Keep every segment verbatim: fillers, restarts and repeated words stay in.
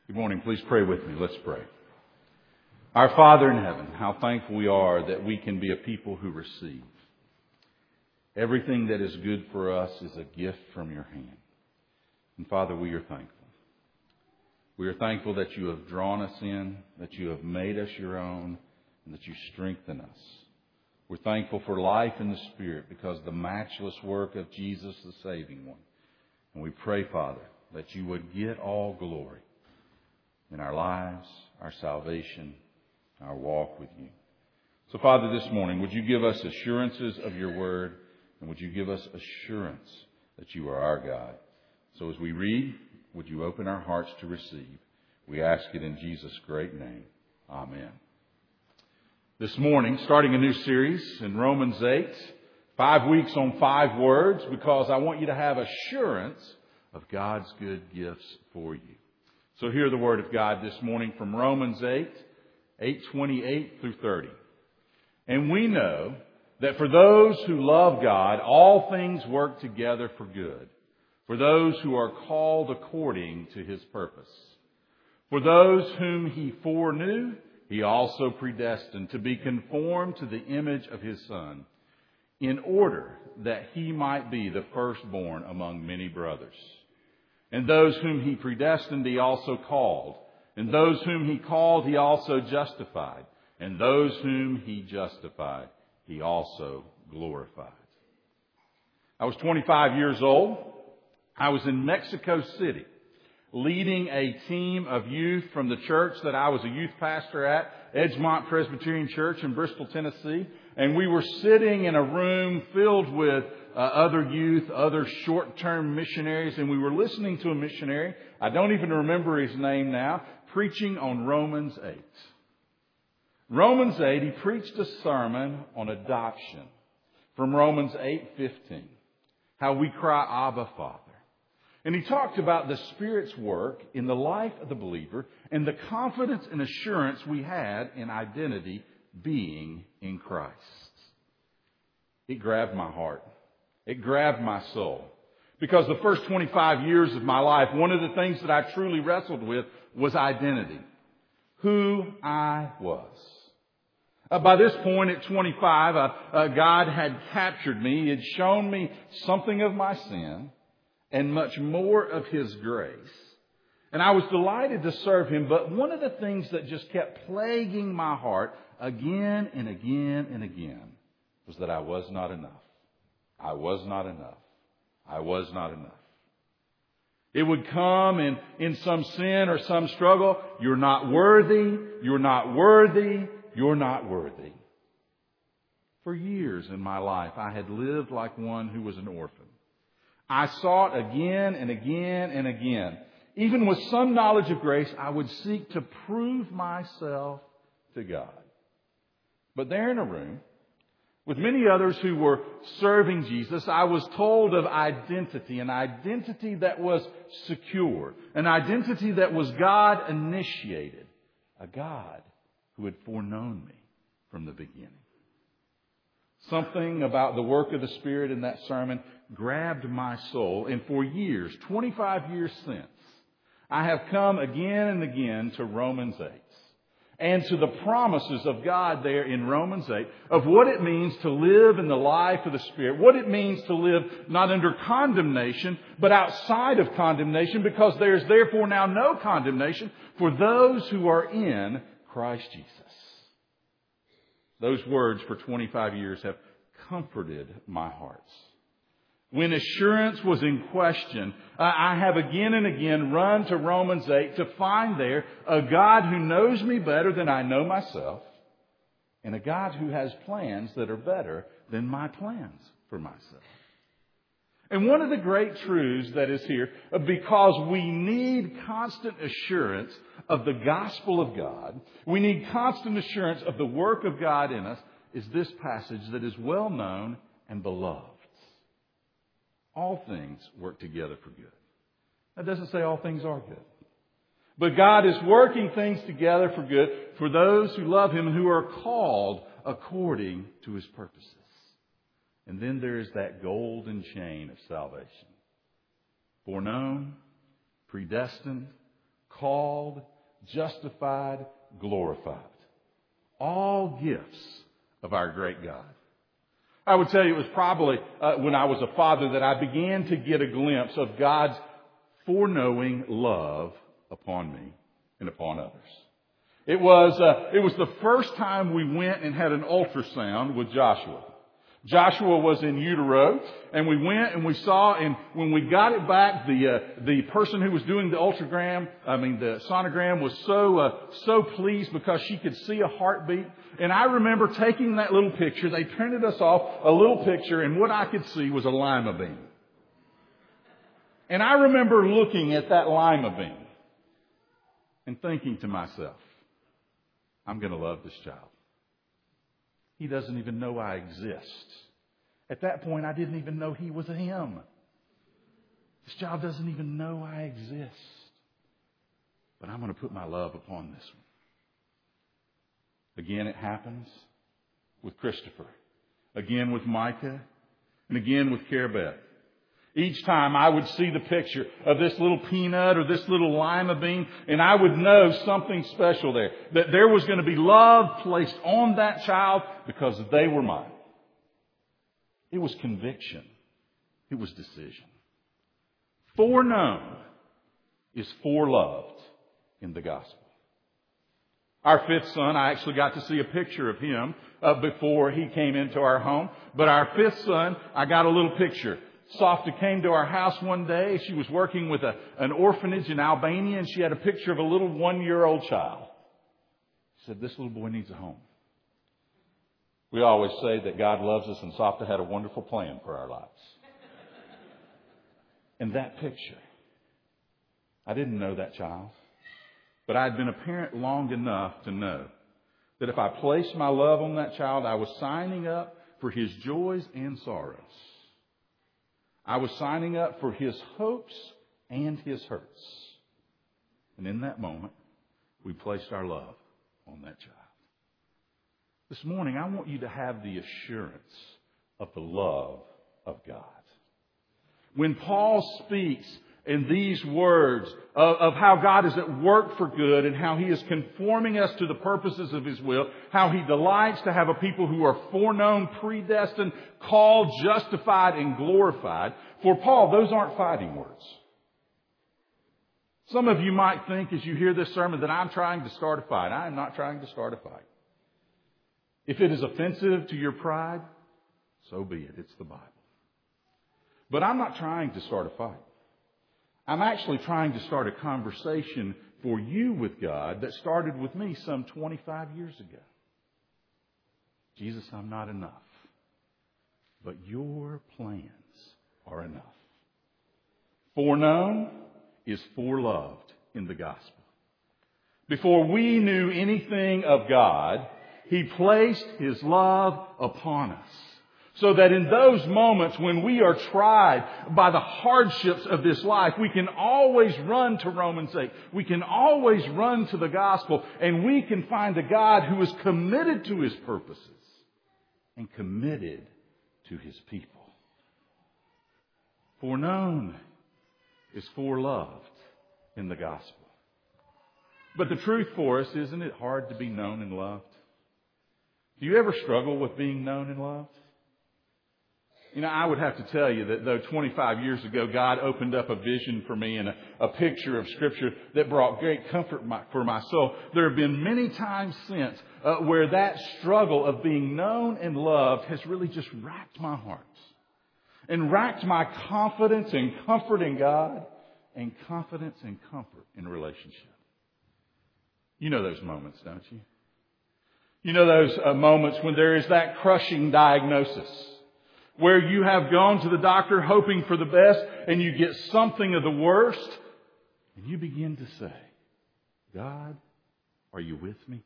Good morning. Please pray with me. Let's pray. Our Father in heaven, how thankful we are that we can be a people who receive. Everything that is good for us is a gift from your hand. And Father, we are thankful. We are thankful that you have drawn us in, that you have made us your own, and that you strengthen us. We're thankful for life in the Spirit because of the matchless work of Jesus, the saving one. And we pray, Father, that you would get all glory in our lives, our salvation, our walk with you. So, Father, this morning, would you give us assurances of your word, and would you give us assurance that you are our God? So as we read, would you open our hearts to receive? We ask it in Jesus' great name. Amen. This morning, starting a new series in Romans eight, five weeks on five words, because I want you to have assurance of God's good gifts for you. So hear the word of God this morning from Romans eight, eight twenty-eight through thirty. And we know that for those who love God, all things work together for good, for those who are called according to his purpose. For those whom he foreknew, he also predestined to be conformed to the image of his Son, in order that he might be the firstborn among many brothers. And those whom he predestined, he also called. And those whom he called, he also justified. And those whom he justified, he also glorified. I was twenty-five years old. I was in Mexico City, leading a team of youth from the church that I was a youth pastor at, Edgemont Presbyterian Church in Bristol, Tennessee. And we were sitting in a room filled with uh, other youth, other short-term missionaries. And we were listening to a missionary, I don't even remember his name now, preaching on Romans eight. Romans eight, he preached a sermon on adoption from Romans eight fifteen. How we cry, Abba, Father. And he talked about the Spirit's work in the life of the believer and the confidence and assurance we had in identity being in Christ. It grabbed my heart. It grabbed my soul. Because the first twenty-five years of my life, one of the things that I truly wrestled with was identity. Who I was. Uh, by this point at twenty-five, uh, uh, God had captured me. He had shown me something of my sin and much more of his grace. And I was delighted to serve him. But one of the things that just kept plaguing my heart again and again and again was that I was not enough. I was not enough. I was not enough. It would come in, in some sin or some struggle. You're not worthy. You're not worthy. You're not worthy. For years in my life, I had lived like one who was an orphan. I sought again and again and again. Even with some knowledge of grace, I would seek to prove myself to God. But there in a room, with many others who were serving Jesus, I was told of identity, an identity that was secure, an identity that was God initiated, a God who had foreknown me from the beginning. Something about the work of the Spirit in that sermon grabbed my soul. And for years, twenty-five years since, I have come again and again to Romans eight. And to the promises of God there in Romans eight of what it means to live in the life of the Spirit. What it means to live not under condemnation, but outside of condemnation, because there is therefore now no condemnation for those who are in Christ Jesus. Those words for twenty-five years have comforted my hearts. When assurance was in question, I have again and again run to Romans eight to find there a God who knows me better than I know myself, and a God who has plans that are better than my plans for myself. And one of the great truths that is here, because we need constant assurance of the gospel of God, we need constant assurance of the work of God in us, is this passage that is well known and beloved. All things work together for good. That doesn't say all things are good. But God is working things together for good for those who love him and who are called according to his purposes. And then there is that golden chain of salvation. Foreknown, predestined, called, justified, glorified. All gifts of our great God. I would tell you it was probably uh, when I was a father that I began to get a glimpse of God's foreknowing love upon me and upon others. It was, uh, it was the first time we went and had an ultrasound with Joshua. Joshua was in utero, and we went and we saw, and when we got it back, the uh, the person who was doing the ultragram, I mean the sonogram, was so uh, so pleased because she could see a heartbeat. And I remember taking that little picture. They printed us off a little picture, and what I could see was a lima bean. And I remember looking at that lima bean and thinking to myself, I'm going to love this child. He doesn't even know I exist. At that point, I didn't even know he was a him. This child doesn't even know I exist. But I'm going to put my love upon this one. Again, it happens with Christopher. Again with Micah. And again with Carabeth. Each time I would see the picture of this little peanut or this little lima bean, and I would know something special there. That there was going to be love placed on that child because they were mine. It was conviction. It was decision. Foreknown is foreloved in the gospel. Our fifth son, I actually got to see a picture of him uh, before he came into our home. But our fifth son, I got a little picture. Softa came to our house one day. She was working with a, an orphanage in Albania, and she had a picture of a little one-year-old child. She said, this little boy needs a home. We always say that God loves us, and Softa had a wonderful plan for our lives. And that picture, I didn't know that child, but I had been a parent long enough to know that if I placed my love on that child, I was signing up for his joys and sorrows. I was signing up for his hopes and his hurts. And in that moment, we placed our love on that child. This morning, I want you to have the assurance of the love of God. When Paul speaks in these words of, of how God is at work for good and how He is conforming us to the purposes of His will, how He delights to have a people who are foreknown, predestined, called, justified, and glorified. For Paul, those aren't fighting words. Some of you might think as you hear this sermon that I'm trying to start a fight. I am not trying to start a fight. If it is offensive to your pride, so be it. It's the Bible. But I'm not trying to start a fight. I'm actually trying to start a conversation for you with God that started with me some twenty-five years ago. Jesus, I'm not enough. But your plans are enough. Foreknown is foreloved in the gospel. Before we knew anything of God, He placed His love upon us. So that in those moments when we are tried by the hardships of this life, we can always run to Romans eight. We can always run to the gospel, and we can find a God who is committed to His purposes and committed to His people. Foreknown is foreloved in the gospel. But the truth for us, isn't it hard to be known and loved? Do you ever struggle with being known and loved? You know, I would have to tell you that though twenty-five years ago God opened up a vision for me and a, a picture of Scripture that brought great comfort my, for my soul, there have been many times since uh, where that struggle of being known and loved has really just racked my heart and racked my confidence and comfort in God and confidence and comfort in relationship. You know those moments, don't you? You know those uh, moments when there is that crushing diagnosis, where you have gone to the doctor hoping for the best and you get something of the worst, and you begin to say, God, are you with me?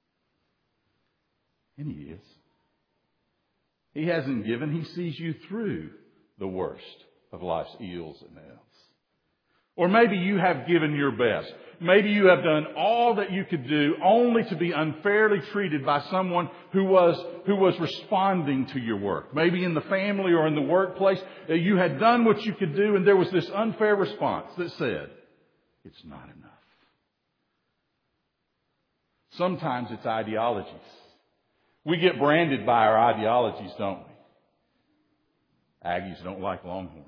And He is. He hasn't given. He sees you through the worst of life's ills and ills. Or maybe you have given your best. Maybe you have done all that you could do only to be unfairly treated by someone who was, who was responding to your work. Maybe in the family or in the workplace, you had done what you could do and there was this unfair response that said, it's not enough. Sometimes it's ideologies. We get branded by our ideologies, don't we? Aggies don't like Longhorns.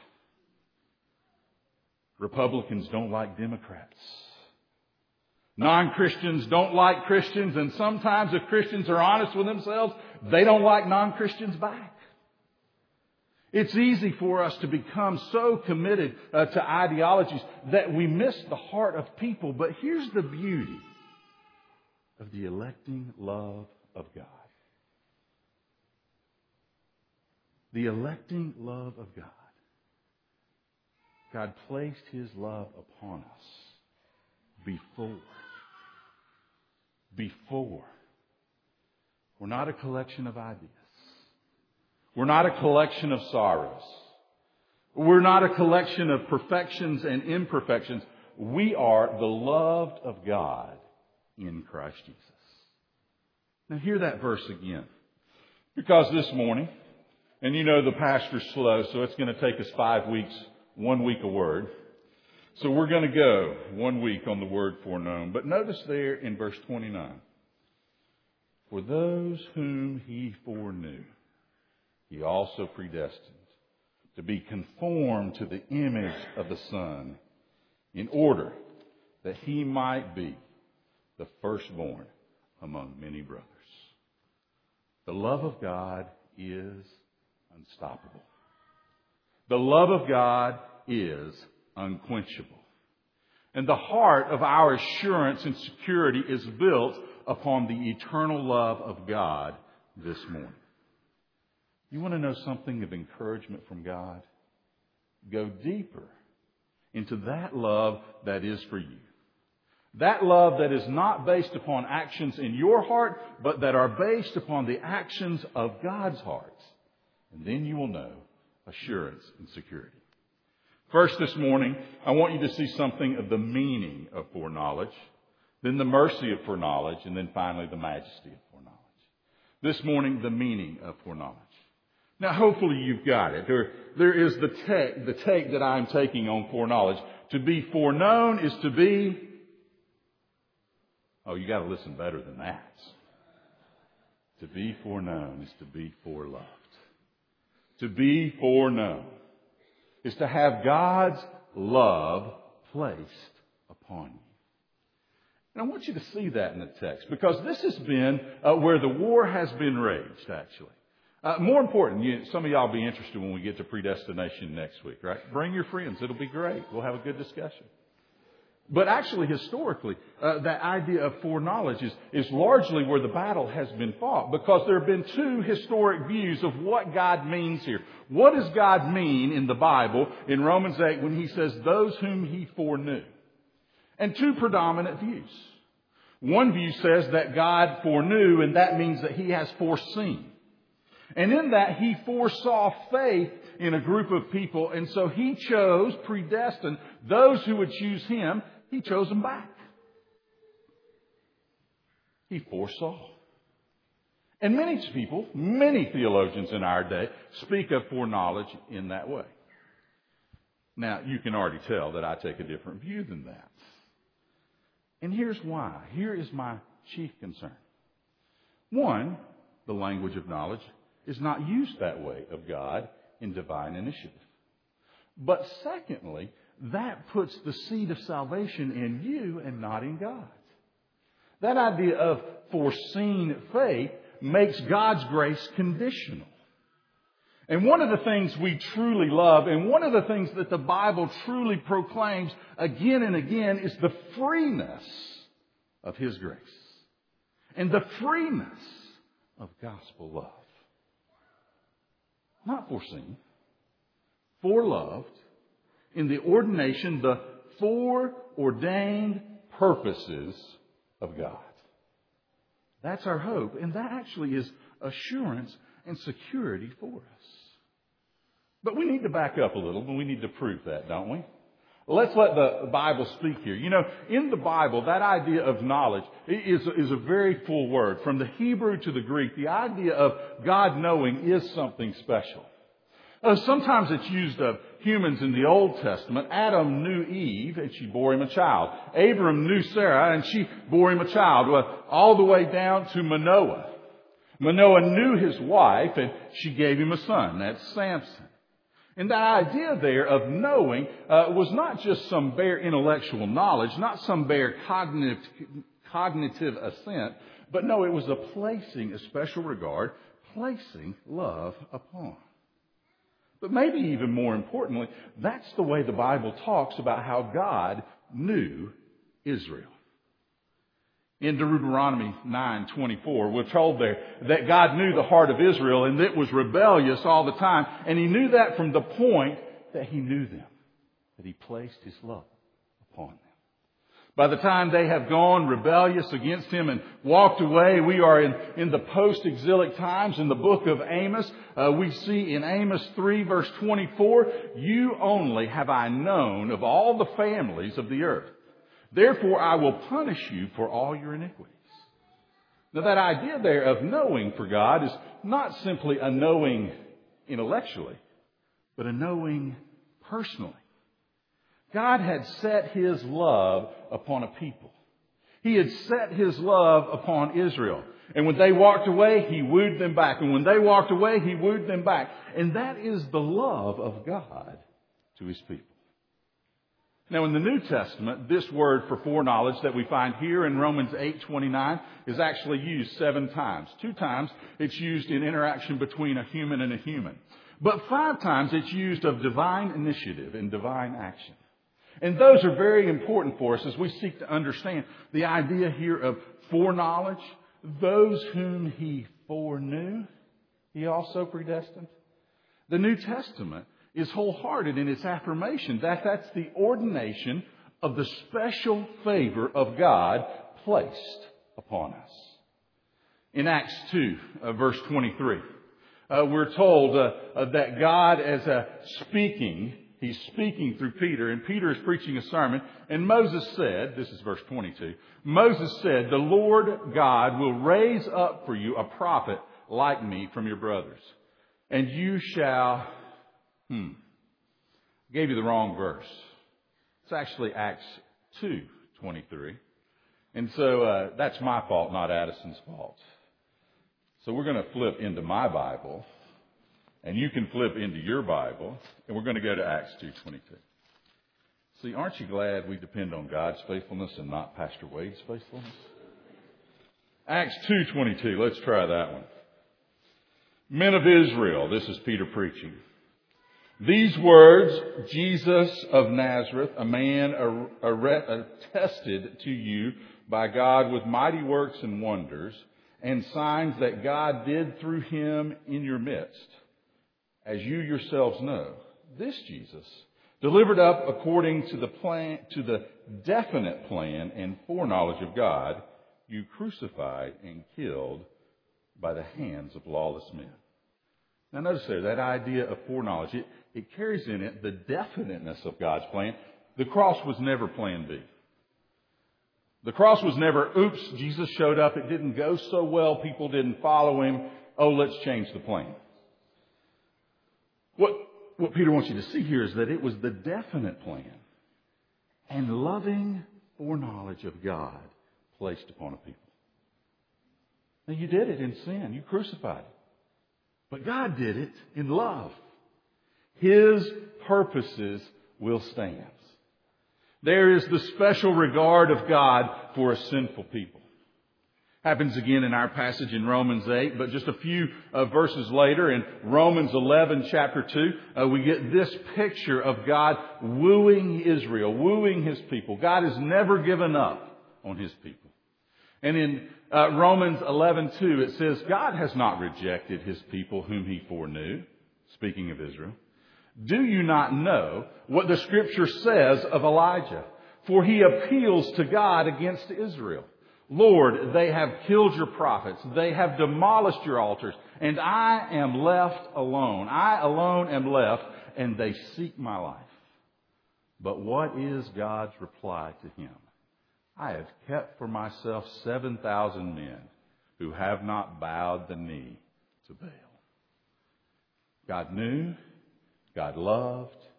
Republicans don't like Democrats. Non-Christians don't like Christians, and sometimes if Christians are honest with themselves, they don't like non-Christians back. It's easy for us to become so committed uh, to ideologies that we miss the heart of people. But here's the beauty of the electing love of God. The electing love of God. God placed His love upon us before. Before. We're not a collection of ideas. We're not a collection of sorrows. We're not a collection of perfections and imperfections. We are the loved of God in Christ Jesus. Now hear that verse again. Because this morning, and you know the pastor's slow, so it's going to take us five weeks, one week a word. So we're going to go one week on the word foreknown. But notice there in verse twenty-nine. For those whom He foreknew, He also predestined to be conformed to the image of the Son, in order that He might be the firstborn among many brothers. The love of God is unstoppable. The love of God is unquenchable. And the heart of our assurance and security is built upon the eternal love of God this morning. You want to know something of encouragement from God? Go deeper into that love that is for you. That love that is not based upon actions in your heart, but that are based upon the actions of God's heart. And then you will know assurance and security. First this morning, I want you to see something of the meaning of foreknowledge, then the mercy of foreknowledge, and then finally the majesty of foreknowledge. This morning, the meaning of foreknowledge. Now, hopefully you've got it. There, there is the take, the take that I'm taking on foreknowledge. To be foreknown is to be... Oh, you got to listen better than that. To be foreknown is to be foreloved. To be foreknown is to have God's love placed upon you. And I want you to see that in the text, because this has been uh, where the war has been raged, actually. Uh, more important, you, some of y'all will be interested when we get to predestination next week, right? Bring your friends. It'll be great. We'll have a good discussion. But actually, historically, uh, that idea of foreknowledge is, is largely where the battle has been fought, because there have been two historic views of what God means here. What does God mean in the Bible in Romans eight when He says, those whom He foreknew? And two predominant views. One view says that God foreknew, and that means that He has foreseen. And in that, He foresaw faith in a group of people, and so He chose, predestined, those who would choose Him. He chose them back. He foresaw. And many people, many theologians in our day, speak of foreknowledge in that way. Now, you can already tell that I take a different view than that. And here's why. Here is my chief concern. One, the language of knowledge is not used that way of God in divine initiative. But secondly, that puts the seed of salvation in you and not in God. That idea of foreseen faith makes God's grace conditional. And one of the things we truly love, and one of the things that the Bible truly proclaims again and again, is the freeness of His grace. And the freeness of gospel love. Not foreseen, foreloved, in the ordination, the foreordained purposes of God. That's our hope, and that actually is assurance and security for us. But we need to back up a little, and we need to prove that, don't we? Let's let the Bible speak here. You know, in the Bible, that idea of knowledge is, is a very full word. From the Hebrew to the Greek, the idea of God knowing is something special. Uh, sometimes it's used of humans in the Old Testament. Adam knew Eve, and she bore him a child. Abram knew Sarah, and she bore him a child. Well, all the way down to Manoah. Manoah knew his wife, and she gave him a son. That's Samson. And the idea there of knowing uh, was not just some bare intellectual knowledge, not some bare cognitive, cognitive assent, but no, it was a placing a special regard, placing love upon. But maybe even more importantly, that's the way the Bible talks about how God knew Israel. In Deuteronomy nine twenty-four, we're told there that God knew the heart of Israel and it was rebellious all the time. And He knew that from the point that He knew them, that He placed His love upon them. By the time they have gone rebellious against Him and walked away, we are in, in the post-exilic times in the book of Amos. Uh, we see in Amos three verse twenty-four, "You only have I known of all the families of the earth. Therefore, I will punish you for all your iniquities." Now, that idea there of knowing for God is not simply a knowing intellectually, but a knowing personally. God had set His love upon a people. He had set His love upon Israel. And when they walked away, He wooed them back. And when they walked away, He wooed them back. And that is the love of God to His people. Now, in the New Testament, this word for foreknowledge that we find here in Romans eight twenty-nine is actually used seven times. Two times it's used in interaction between a human and a human. But five times it's used of divine initiative and divine action. And those are very important for us as we seek to understand the idea here of foreknowledge. Those whom He foreknew, He also predestined. The New Testament is wholehearted in its affirmation that that's the ordination of the special favor of God placed upon us. In Acts two, uh, verse twenty-three, uh, we're told uh, uh, that God is uh, speaking, He's speaking through Peter, and Peter is preaching a sermon, and Moses said, this is verse twenty-two, Moses said, "The Lord God will raise up for you a prophet like me from your brothers, and you shall..." Hmm. I gave you the wrong verse. It's actually Acts two twenty-three. And so uh, that's my fault, not Addison's fault. So we're going to flip into my Bible, and you can flip into your Bible, and we're going to go to Acts two twenty-two. See, aren't you glad we depend on God's faithfulness and not Pastor Wade's faithfulness? Acts two twenty-two. Let's try that one. "Men of Israel," this is Peter preaching. "These words, Jesus of Nazareth, a man attested to you by God with mighty works and wonders and signs that God did through Him in your midst, as you yourselves know, this Jesus, delivered up according to the plan, to the definite plan and foreknowledge of God, you crucified and killed by the hands of lawless men." Now notice there, that idea of foreknowledge, it, it carries in it the definiteness of God's plan. The cross was never plan B. The cross was never, oops, Jesus showed up, it didn't go so well, people didn't follow Him, oh, let's change the plan. What, what Peter wants you to see here is that it was the definite plan and loving foreknowledge of God placed upon a people. Now you did it in sin, you crucified it. But God did it in love. His purposes will stand. There is the special regard of God for a sinful people. Happens again in our passage in Romans eight, but just a few uh, verses later in Romans eleven, chapter two, uh, we get this picture of God wooing Israel, wooing His people. God has never given up on His people. And in uh, Romans eleven two, it says, "God has not rejected His people whom He foreknew," speaking of Israel. "Do you not know what the Scripture says of Elijah? For he appeals to God against Israel. Lord, they have killed your prophets. They have demolished your altars. And I am left alone. I alone am left, and they seek my life." But what is God's reply to him? "I have kept for myself seven thousand men who have not bowed the knee to Baal." God knew, God loved,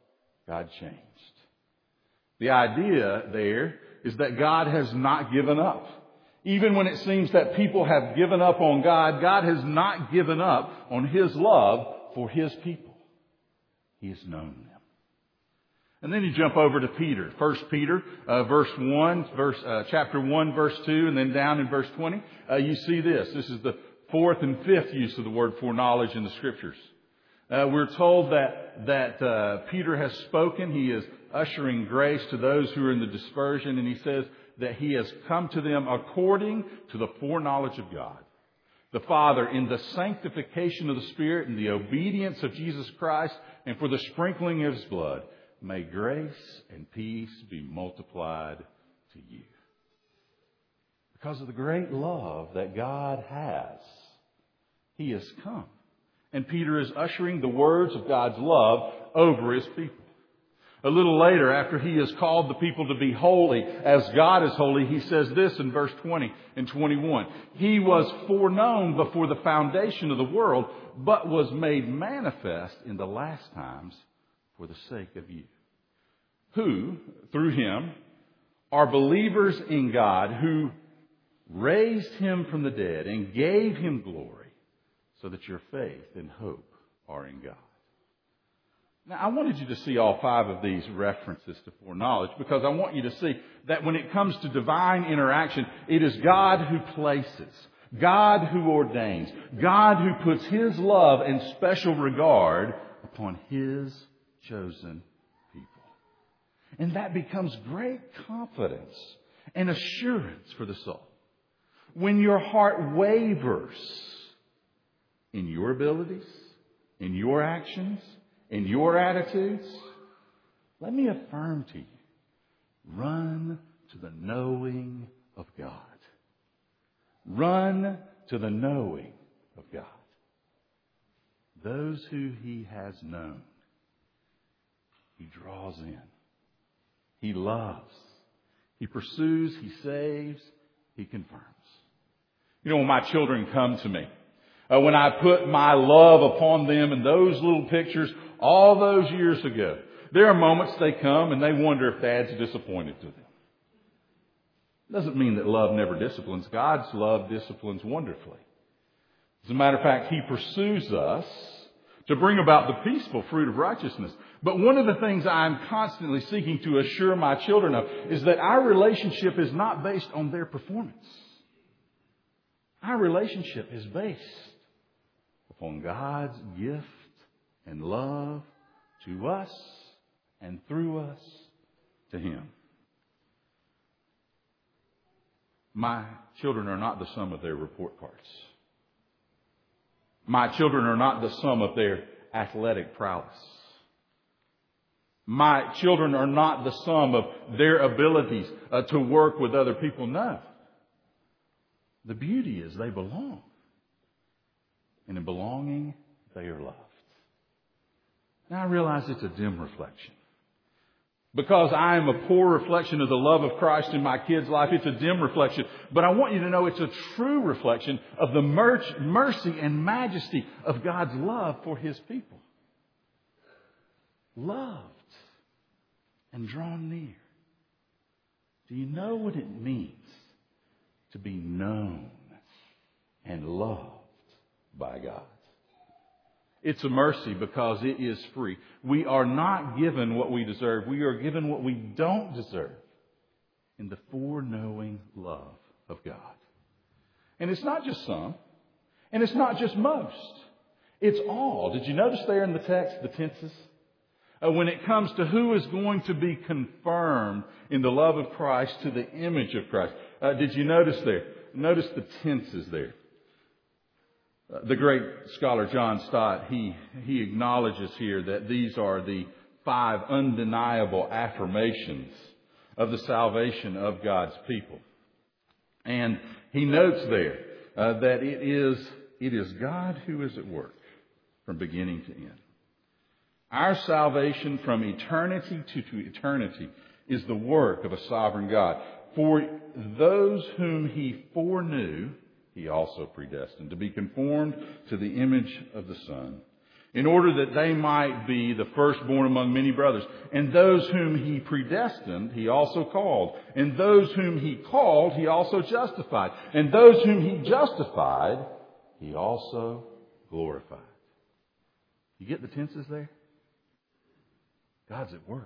God changed. The idea there is that God has not given up. Even when it seems that people have given up on God, God has not given up on His love for His people. He has known them. And then you jump over to Peter. First Peter, uh, verse one, verse uh, chapter one, verse two, and then down in verse twenty, uh, you see this. This is the fourth and fifth use of the word foreknowledge in the Scriptures. Uh, we're told that that uh, Peter has spoken. He is ushering grace to those who are in the dispersion, and he says that he has come to them according to the foreknowledge of God, the Father, in the sanctification of the Spirit and the obedience of Jesus Christ, and for the sprinkling of His blood. May grace and peace be multiplied to you. Because of the great love that God has, He has come. And Peter is ushering the words of God's love over His people. A little later, after he has called the people to be holy as God is holy, he says this in verse twenty and twenty-one. He was foreknown before the foundation of the world, but was made manifest in the last times for the sake of you, who, through Him, are believers in God, who raised Him from the dead and gave Him glory, so that your faith and hope are in God. Now, I wanted you to see all five of these references to foreknowledge because I want you to see that when it comes to divine interaction, it is God who places, God who ordains, God who puts His love and special regard upon His chosen people. And that becomes great confidence and assurance for the soul. When your heart wavers in your abilities, in your actions, in your attitudes, let me affirm to you, run to the knowing of God. Run to the knowing of God. Those who He has known, He draws in. He loves. He pursues. He saves. He confirms. You know, when my children come to me, uh, when I put my love upon them in those little pictures all those years ago, there are moments they come and they wonder if Dad's disappointed to them. Doesn't mean that love never disciplines. God's love disciplines wonderfully. As a matter of fact, He pursues us to bring about the peaceful fruit of righteousness. But one of the things I'm constantly seeking to assure my children of is that our relationship is not based on their performance. Our relationship is based upon God's gift and love to us and through us to Him. My children are not the sum of their report cards. My children are not the sum of their athletic prowess. My children are not the sum of their abilities uh, to work with other people. No. The beauty is they belong. And in belonging, they are loved. Now I realize it's a dim reflection. Because I am a poor reflection of the love of Christ in my kids' life, it's a dim reflection. But I want you to know it's a true reflection of the mercy and majesty of God's love for His people. Loved and drawn near. Do you know what it means to be known and loved by God? It's a mercy because it is free. We are not given what we deserve. We are given what we don't deserve in the foreknowing love of God. And it's not just some. And it's not just most. It's all. Did you notice there in the text the tenses? Uh, when it comes to who is going to be confirmed in the love of Christ to the image of Christ. Uh, did you notice there? Notice the tenses there. The great scholar John Stott, he, he acknowledges here that these are the five undeniable affirmations of the salvation of God's people. And he notes there uh, that it is, it is God who is at work from beginning to end. Our salvation from eternity to, to eternity is the work of a sovereign God. For those whom He foreknew, He also predestined to be conformed to the image of the Son, in order that they might be the firstborn among many brothers. And those whom He predestined, He also called. And those whom He called, He also justified. And those whom He justified, He also glorified. You get the tenses there? God's at work.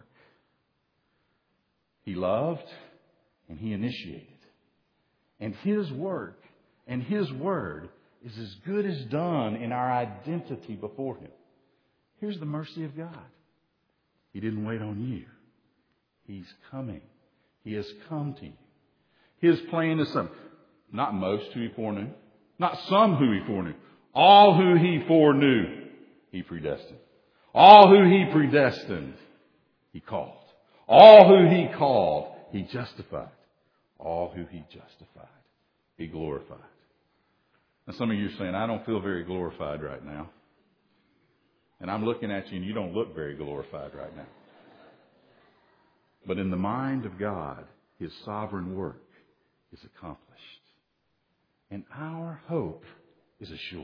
He loved and He initiated. And His work and His word is as good as done in our identity before Him. Here's the mercy of God. He didn't wait on you. He's coming. He has come to you. His plan is some, not most who He foreknew, not some who He foreknew, all who He foreknew, He predestined. All who He predestined, He called. All who He called, He justified. All who He justified, He glorified. Now some of you are saying, I don't feel very glorified right now. And I'm looking at you and you don't look very glorified right now. But in the mind of God, His sovereign work is accomplished. And our hope is assured.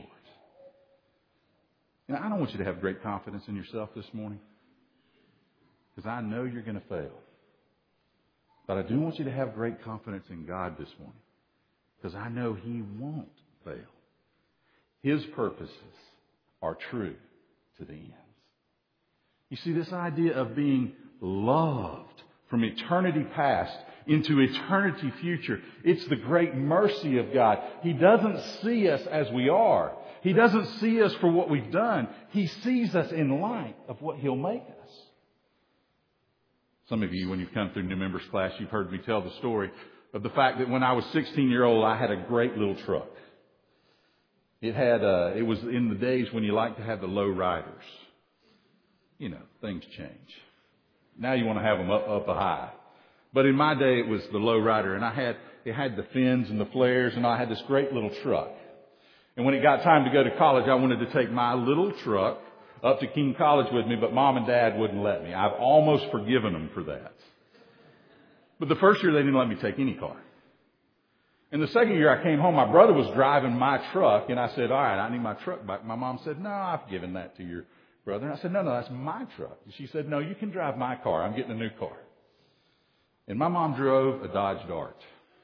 And I don't want you to have great confidence in yourself this morning, because I know you're going to fail. But I do want you to have great confidence in God this morning, because I know He won't fail. His purposes are true to the end. You see, this idea of being loved from eternity past into eternity future, it's the great mercy of God. He doesn't see us as we are. He doesn't see us for what we've done. He sees us in light of what He'll make us. Some of you, when you've come through new members class, you've heard me tell the story of the fact that when I was sixteen years old, I had a great little truck. It had, uh, it was in the days when you like to have the low riders. You know, things change. Now you want to have them up, up a high. But in my day, it was the low rider, and I had, it had the fins and the flares, and I had this great little truck. And when it got time to go to college, I wanted to take my little truck up to King College with me, but Mom and Dad wouldn't let me. I've almost forgiven them for that. But the first year, they didn't let me take any car. And the second year I came home, my brother was driving my truck, and I said, all right, I need my truck back. My mom said, no, I've given that to your brother. And I said, no, no, that's my truck. And she said, no, you can drive my car. I'm getting a new car. And my mom drove a Dodge Dart.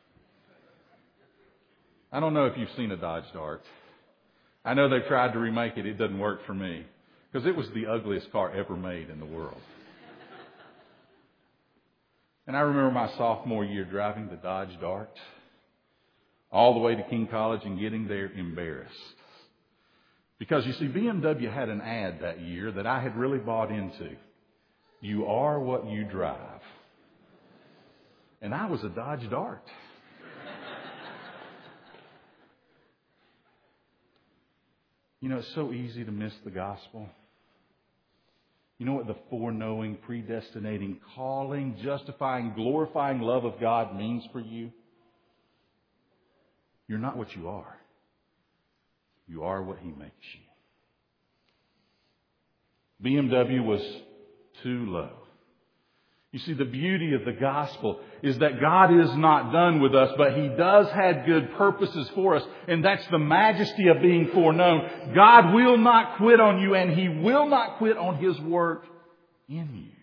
I don't know if you've seen a Dodge Dart. I know they've tried to remake it. It doesn't work for me, because it was the ugliest car ever made in the world. And I remember my sophomore year driving the Dodge Dart all the way to King College and getting there embarrassed. Because you see, B M W had an ad that year that I had really bought into. You are what you drive. And I was a Dodge Dart. You know, it's so easy to miss the gospel. You know what the foreknowing, predestinating, calling, justifying, glorifying love of God means for you? You're not what you are. You are what He makes you. B M W was too low. You see, the beauty of the gospel is that God is not done with us, but He does have good purposes for us. And that's the majesty of being foreknown. God will not quit on you, and He will not quit on His work in you.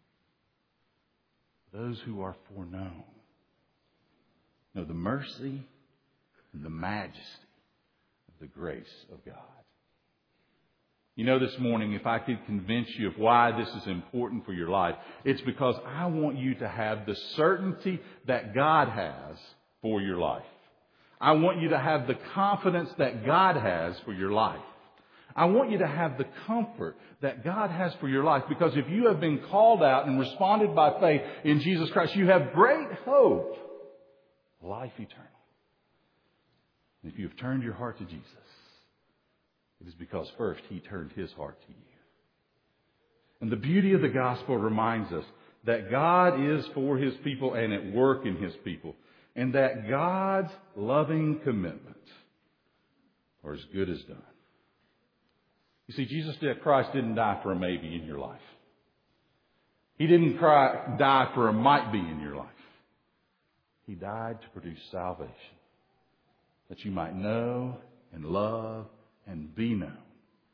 Those who are foreknown know the mercy and the majesty of the grace of God. You know, this morning, if I could convince you of why this is important for your life, it's because I want you to have the certainty that God has for your life. I want you to have the confidence that God has for your life. I want you to have the comfort that God has for your life, because if you have been called out and responded by faith in Jesus Christ, you have great hope, life eternal. And if you have turned your heart to Jesus, it is because first He turned His heart to you. And the beauty of the gospel reminds us that God is for His people and at work in His people. And that God's loving commitment are as good as done. You see, Jesus Christ didn't die for a maybe in your life. He didn't cry, die for a might be in your life. He died to produce salvation, that you might know and love and be known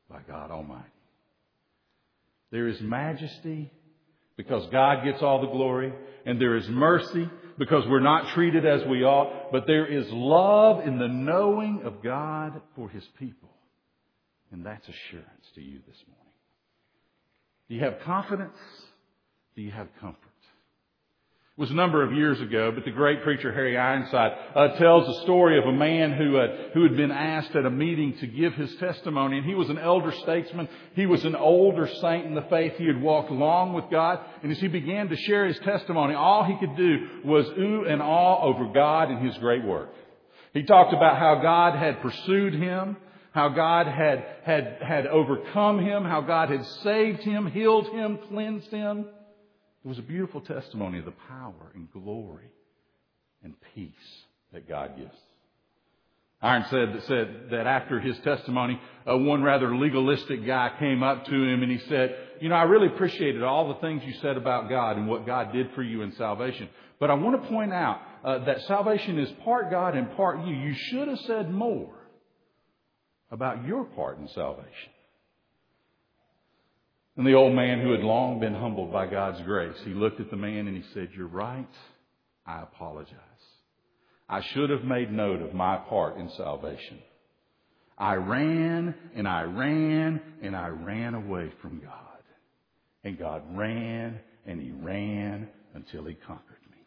by God Almighty. There is majesty because God gets all the glory, and there is mercy because we're not treated as we ought, but there is love in the knowing of God for His people. And that's assurance to you this morning. Do you have confidence? Do you have comfort? It was a number of years ago, but the great preacher Harry Ironside uh, tells a story of a man who uh, who had been asked at a meeting to give his testimony. And he was an elder statesman. He was an older saint in the faith. He had walked long with God. And as he began to share his testimony, all he could do was ooh and awe over God and His great work. He talked about how God had pursued him, how God had, had, had overcome him, how God had saved him, healed him, cleansed him. It was a beautiful testimony of the power and glory and peace that God gives. Ironside said, said that after his testimony, uh, one rather legalistic guy came up to him and he said, you know, I really appreciated all the things you said about God and what God did for you in salvation. But I want to point out uh, that salvation is part God and part you. You should have said more about your part in salvation. And the old man, who had long been humbled by God's grace, he looked at the man and he said, you're right. I apologize. I should have made note of my part in salvation. I ran and I ran and I ran away from God. And God ran and He ran until He conquered me.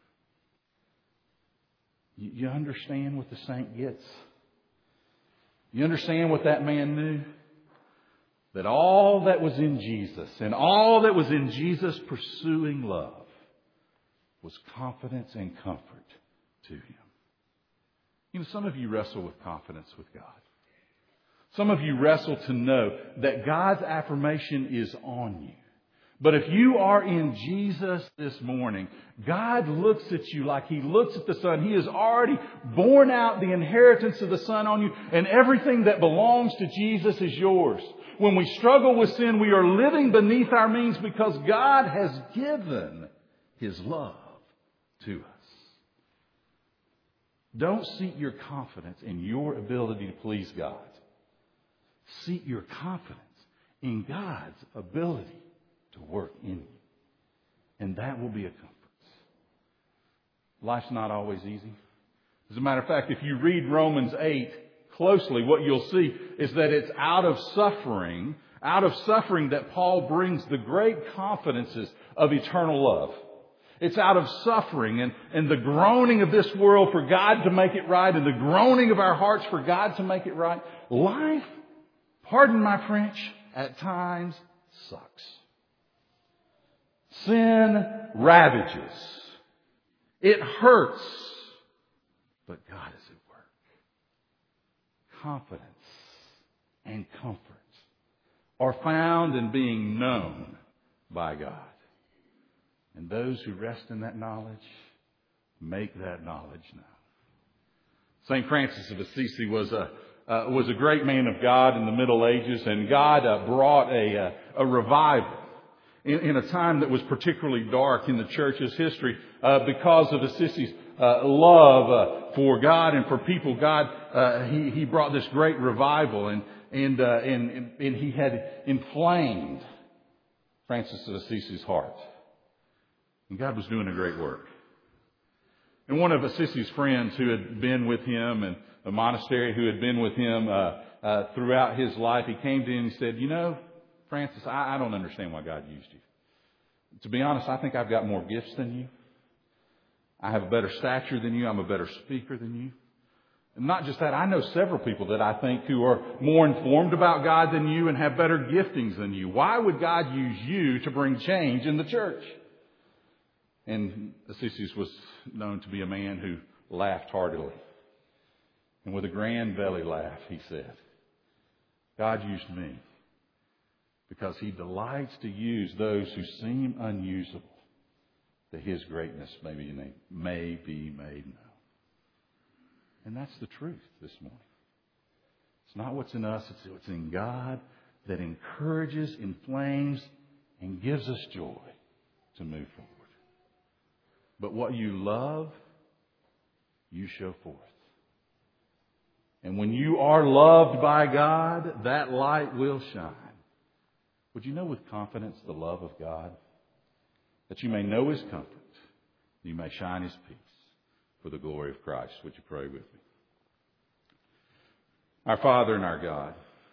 You, you understand what the saint gets? You understand what that man knew? That all that was in Jesus and all that was in Jesus' pursuing love was confidence and comfort to Him. You know, some of you wrestle with confidence with God. Some of you wrestle to know that God's affirmation is on you. But if you are in Jesus this morning, God looks at you like He looks at the Son. He has already borne out the inheritance of the Son on you, and everything that belongs to Jesus is yours. When we struggle with sin, we are living beneath our means because God has given His love to us. Don't seat your confidence in your ability to please God. Seat your confidence in God's ability to work in you. And that will be a comfort. Life's not always easy. As a matter of fact, if you read Romans eight closely, what you'll see is that it's out of suffering, out of suffering that Paul brings the great confidences of eternal love. It's out of suffering and, and the groaning of this world for God to make it right and the groaning of our hearts for God to make it right. Life, pardon my French, at times sucks. Sin ravages. It hurts. But God is at work. Confidence and comfort are found in being known by God. And those who rest in that knowledge make that knowledge known. Saint Francis of Assisi was a uh, was a great man of God in the Middle Ages, and God uh, brought a uh, a revival in, in a time that was particularly dark in the church's history uh, because of Assisi's uh, love uh, for God and for people. God uh, he he brought this great revival, and and uh, and and he had inflamed Francis of Assisi's heart. And God was doing a great work. And one of Assisi's friends who had been with him and a monastery who had been with him uh, uh, throughout his life, he came to him and he said, you know, Francis, I, I don't understand why God used you. To be honest, I think I've got more gifts than you. I have a better stature than you. I'm a better speaker than you. And not just that, I know several people that I think who are more informed about God than you and have better giftings than you. Why would God use you to bring change in the church? And Assisi was known to be a man who laughed heartily. And with a grand belly laugh, he said, God used me because He delights to use those who seem unusable, that His greatness may be made, may be made known. And that's the truth this morning. It's not what's in us, it's what's in God that encourages, inflames, and gives us joy to move forward. But what you love, you show forth. And when you are loved by God, that light will shine. Would you know with confidence the love of God? That you may know His comfort, you may shine His peace for the glory of Christ. Would you pray with me? Our Father and our God,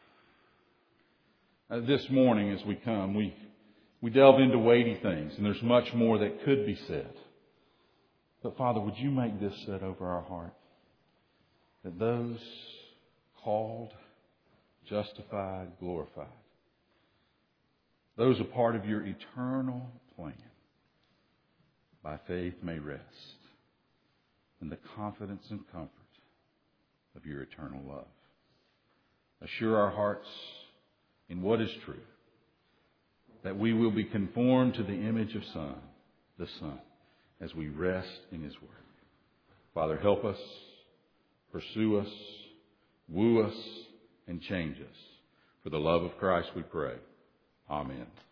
uh, this morning as we come, we, we delve into weighty things, and there's much more that could be said. But Father, would you make this said over our heart? That those called, justified, glorified, those a part of your eternal plan, by faith may rest in the confidence and comfort of your eternal love. Assure our hearts in what is true, that we will be conformed to the image of Son, the Son, as we rest in His Word. Father, help us, pursue us, woo us, and change us. For the love of Christ we pray. Amen.